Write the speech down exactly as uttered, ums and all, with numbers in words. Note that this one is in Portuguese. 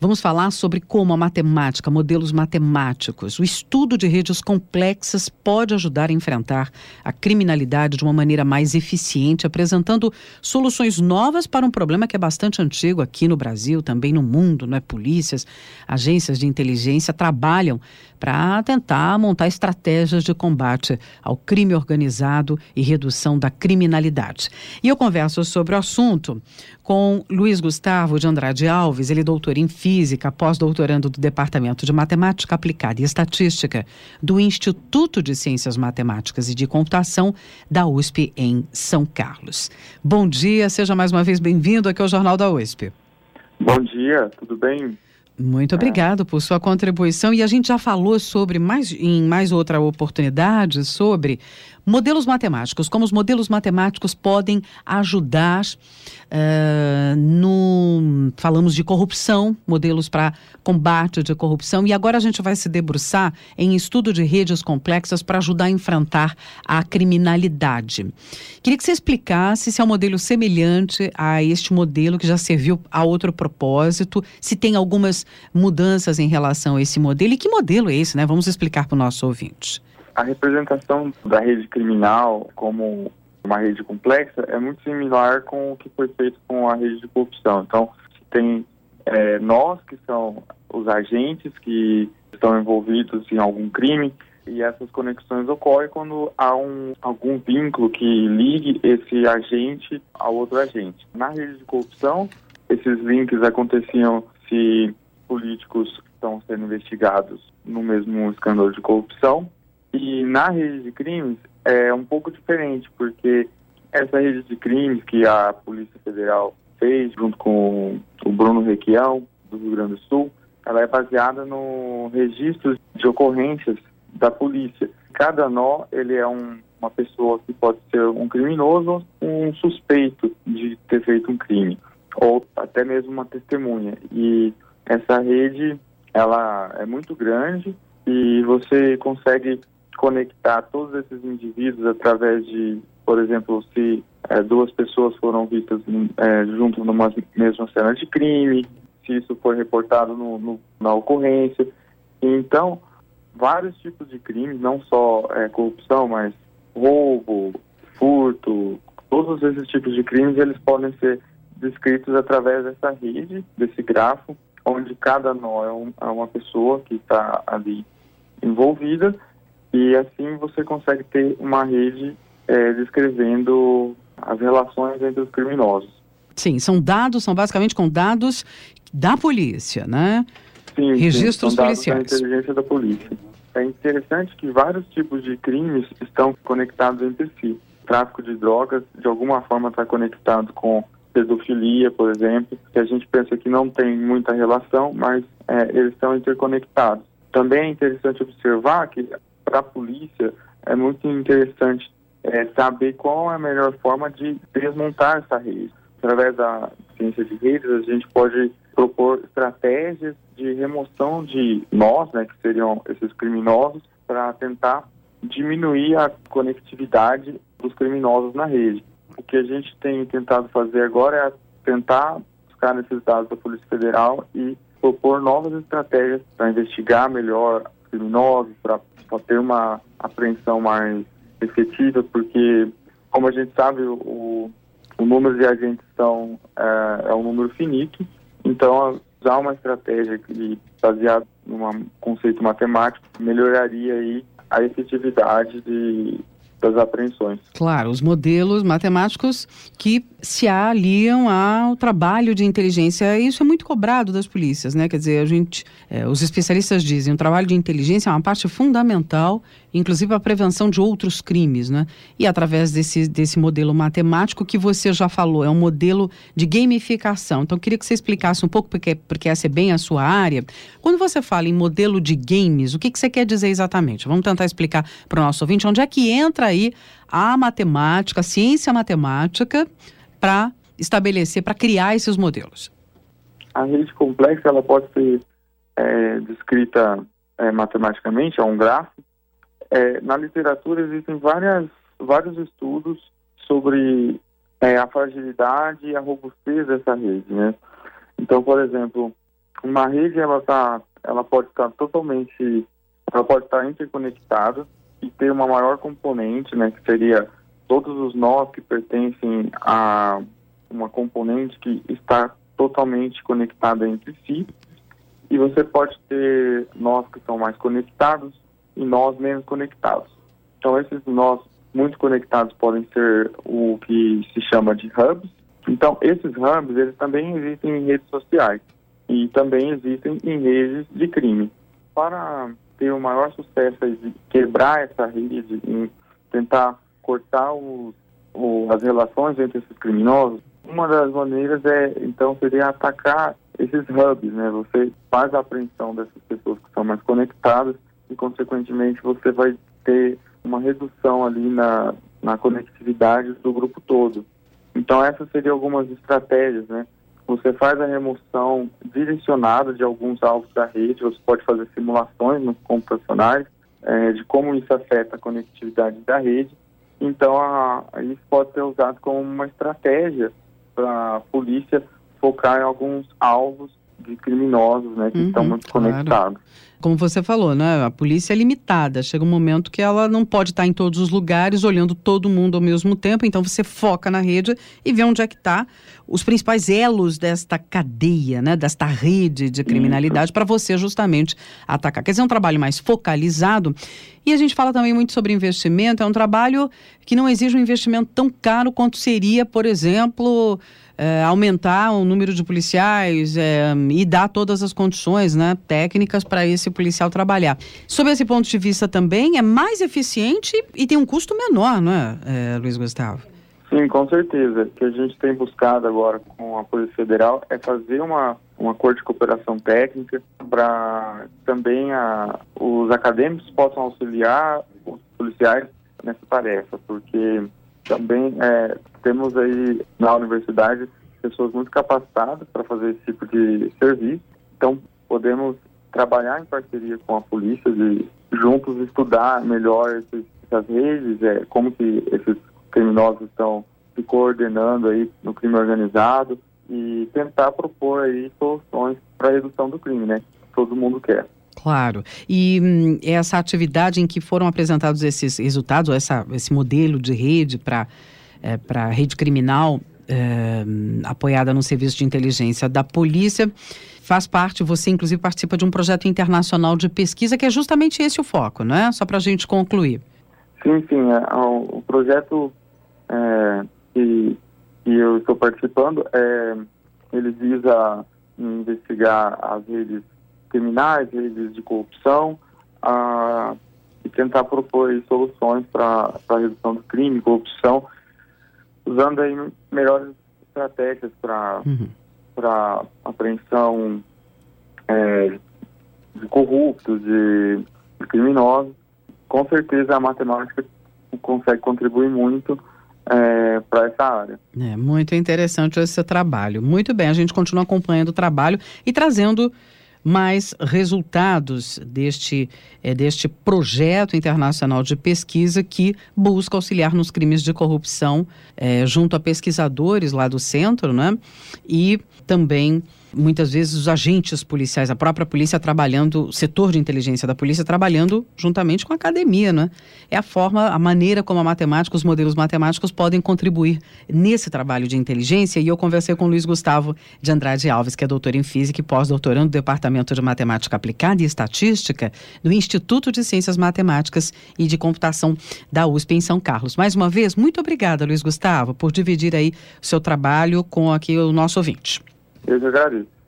Vamos falar sobre como a matemática, modelos matemáticos, o estudo de redes complexas pode ajudar a enfrentar a criminalidade de uma maneira mais eficiente, apresentando soluções novas para um problema que é bastante antigo aqui no Brasil, também no mundo, não é? Polícias, agências de inteligência trabalham para tentar montar estratégias de combate ao crime organizado e redução da criminalidade. E eu converso sobre o assunto com Luiz Gustavo de Andrade Alves, ele é doutor em Física, pós-doutorando do Departamento de Matemática Aplicada e Estatística do Instituto de Ciências Matemáticas e de Computação da U S P em São Carlos. Bom dia, seja mais uma vez bem-vindo aqui ao Jornal da U S P. Bom dia, tudo bem? Muito obrigado por sua contribuição. E a gente já falou sobre, mais, em mais outra oportunidade, sobre modelos matemáticos, como os modelos matemáticos podem ajudar uh, no... Falamos de corrupção, modelos para combate de corrupção, e agora a gente vai se debruçar em estudo de redes complexas para ajudar a enfrentar a criminalidade. Queria que você explicasse se é um modelo semelhante a este modelo que já serviu a outro propósito, se tem algumas mudanças em relação a esse modelo, e que modelo é esse, né? Vamos explicar para o nosso ouvinte. A representação da rede criminal como uma rede complexa é muito similar com o que foi feito com a rede de corrupção. Então, tem é, nós, que são os agentes que estão envolvidos em algum crime, e essas conexões ocorrem quando há um, algum vínculo que ligue esse agente ao outro agente. Na rede de corrupção, esses links aconteciam se políticos estão sendo investigados no mesmo escândalo de corrupção. E na rede de crimes é um pouco diferente, porque essa rede de crimes que a Polícia Federal fez junto com o Bruno Requião, do Rio Grande do Sul, ela é baseada no registro de ocorrências da polícia. Cada nó, ele é um, uma pessoa que pode ser um criminoso, um suspeito de ter feito um crime, ou até mesmo uma testemunha. E essa rede, ela é muito grande e você consegue conectar todos esses indivíduos através de, por exemplo, se é, duas pessoas foram vistas é, junto numa mesma cena de crime, se isso foi reportado no, no, na ocorrência. Então, vários tipos de crimes, não só é, corrupção, mas roubo, furto, todos esses tipos de crimes, eles podem ser descritos através dessa rede, desse grafo, onde cada nó é, um, é uma pessoa que está ali envolvida. E assim você consegue ter uma rede é, descrevendo as relações entre os criminosos. Sim, são dados, são basicamente com dados da polícia, né? Sim, registros sim, são policiais. dados da inteligência da polícia. É interessante que vários tipos de crimes estão conectados entre si. O tráfico de drogas, de alguma forma, está conectado com pedofilia, por exemplo, que a gente pensa que não tem muita relação, mas é, eles estão interconectados. Também é interessante observar que para a polícia é muito interessante é, saber qual é a melhor forma de desmontar essa rede. Através da ciência de redes, a gente pode propor estratégias de remoção de nós, né, que seriam esses criminosos, para tentar diminuir a conectividade dos criminosos na rede. O que a gente tem tentado fazer agora é tentar buscar esses dados da Polícia Federal e propor novas estratégias para investigar melhor criminosos, para ter uma apreensão mais efetiva, porque, como a gente sabe, o, o número de agentes são, é, é um número finito, então usar uma estratégia que, baseada num conceito matemático, melhoraria aí a efetividade de, das apreensões. Claro, os modelos matemáticos que se aliam ao trabalho de inteligência. Isso é muito cobrado das polícias, né? Quer dizer, a gente, é, os especialistas dizem, o trabalho de inteligência é uma parte fundamental, inclusive para a prevenção de outros crimes, né? E através desse, desse modelo matemático que você já falou, é um modelo de gamificação. Então, eu queria que você explicasse um pouco, porque, porque essa é bem a sua área. Quando você fala em modelo de games, o que, que você quer dizer exatamente? Vamos tentar explicar para o nosso ouvinte onde é que entra aí a matemática, a ciência matemática, para estabelecer, para criar esses modelos. A rede complexa, ela pode ser é, descrita é, matematicamente, é um grafo. É, na literatura existem várias, vários estudos sobre é, a fragilidade e a robustez dessa rede, né? Então, por exemplo, uma rede ela, tá, ela pode estar totalmente, ela pode estar interconectada e ter uma maior componente, né, que seria todos os nós que pertencem a uma componente que está totalmente conectada entre si, e você pode ter nós que são mais conectados e nós menos conectados. Então esses nós muito conectados podem ser o que se chama de hubs. Então esses hubs, eles também existem em redes sociais e também existem em redes de crime. Para ter o maior sucesso de quebrar essa rede, em tentar cortar os, o, as relações entre esses criminosos, uma das maneiras é, então, seria atacar esses hubs, né? Você faz a apreensão dessas pessoas que são mais conectadas e, consequentemente, você vai ter uma redução ali na, na conectividade do grupo todo. Então, essas seriam algumas estratégias, né? Você faz a remoção direcionada de alguns alvos da rede, você pode fazer simulações nos computacionais é, de como isso afeta a conectividade da rede. Então, a, a isso pode ser usado como uma estratégia para a polícia focar em alguns alvos de criminosos, né, que uhum, estão muito claro. conectados. Como você falou, né, a polícia é limitada. Chega um momento que ela não pode estar em todos os lugares, olhando todo mundo ao mesmo tempo. Então você foca na rede e vê onde é que está os principais elos desta cadeia, né, desta rede de criminalidade, para você justamente atacar. Quer dizer, é um trabalho mais focalizado. E a gente fala também muito sobre investimento. É um trabalho que não exige um investimento tão caro quanto seria, por exemplo, é, aumentar o número de policiais é, e dar todas as condições, né, técnicas para esse policial trabalhar. Sob esse ponto de vista também, é mais eficiente e tem um custo menor, não é, é Luiz Gustavo? Sim, com certeza. O que a gente tem buscado agora com a Polícia Federal é fazer uma, uma acordo de cooperação técnica para também a, os acadêmicos possam auxiliar os policiais nessa tarefa, porque também é, temos aí na universidade pessoas muito capacitadas para fazer esse tipo de serviço. Então, podemos trabalhar em parceria com a polícia, de juntos estudar melhor esses, essas redes, é, como que esses criminosos estão se coordenando aí no crime organizado e tentar propor aí soluções para a redução do crime, né? Todo mundo quer. Claro. E hum, essa atividade em que foram apresentados esses resultados, ou essa, esse modelo de rede para é, para rede criminal é, apoiada no serviço de inteligência da polícia, faz parte, você inclusive participa de um projeto internacional de pesquisa que é justamente esse o foco, não é? Só para a gente concluir. Sim, sim. É, o, o projeto é, que, que eu estou participando, é, ele visa investigar as redes criminais, redes de corrupção, a, e tentar propor aí soluções para a redução do crime e corrupção, usando aí melhores estratégias para uhum. para apreensão é, de corruptos, de, de criminosos. Com certeza a matemática consegue contribuir muito é, para essa área. É muito interessante esse trabalho. Muito bem, a gente continua acompanhando o trabalho e trazendo mais resultados deste, é, deste projeto internacional de pesquisa que busca auxiliar nos crimes de corrupção é, junto a pesquisadores lá do centro, né? E também muitas vezes os agentes policiais, a própria polícia trabalhando, o setor de inteligência da polícia trabalhando juntamente com a academia, né? É a forma, a maneira como a matemática, os modelos matemáticos podem contribuir nesse trabalho de inteligência. E eu conversei com o Luiz Gustavo de Andrade Alves, que é doutor em Física e pós-doutorando do Departamento de Matemática Aplicada e Estatística do Instituto de Ciências Matemáticas e de Computação da U S P em São Carlos. Mais uma vez, muito obrigada, Luiz Gustavo, por dividir aí o seu trabalho com aqui o nosso ouvinte. Eu que agradeço.